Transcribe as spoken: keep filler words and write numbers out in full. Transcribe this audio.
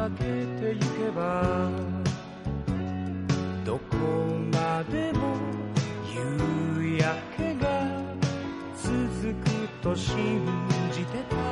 かけてゆけばどこまでも夕焼けが続くと信じてた